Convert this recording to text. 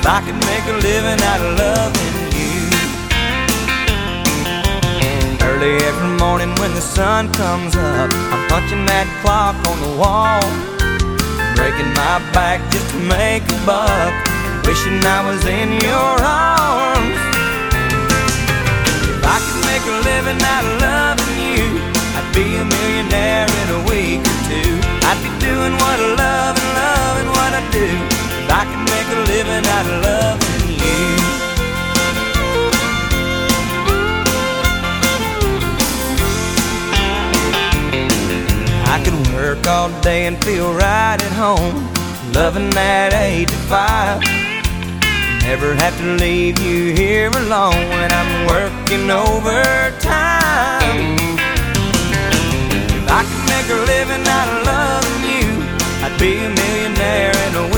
I could make a living out of loving you. Early every morning when the sun comes up, I'm punching that clock on the wall, breaking my back just to make a buck, wishing I was in your arms. If I could make a living out of loving you, I'd be a millionaire in a week or two. I'd be doing what I love and loving what I do. If I could make a living out of loving you. I could work all day and feel right at home, loving that 8 to 5. Never have to leave you here alone when I'm working overtime. If I could make a living out of loving you, I'd be a millionaire in a week